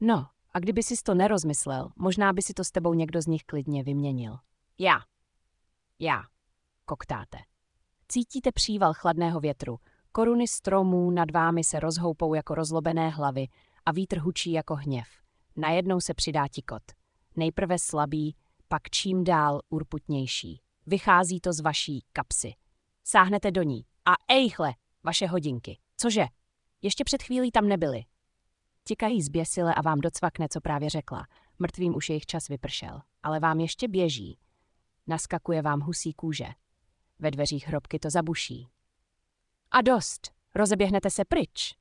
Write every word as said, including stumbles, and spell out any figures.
No, a kdyby sis to nerozmyslel, možná by si to s tebou někdo z nich klidně vyměnil. Já. Já. Koktáte. Cítíte příval chladného větru. Koruny stromů nad vámi se rozhoupou jako rozlobené hlavy a vítr hučí jako hněv. Najednou se přidá tikot. Nejprve slabý, pak čím dál urputnější. Vychází to z vaší kapsy. Sáhnete do ní. A ejchle, vaše hodinky. Cože? Ještě před chvílí tam nebyly. Tikají zběsile a vám docvakne, co právě řekla. Mrtvým už jejich čas vypršel. Ale vám ještě běží. Naskakuje vám husí kůže. Ve dveřích hrobky to zabuší. A dost. Rozeběhnete se pryč.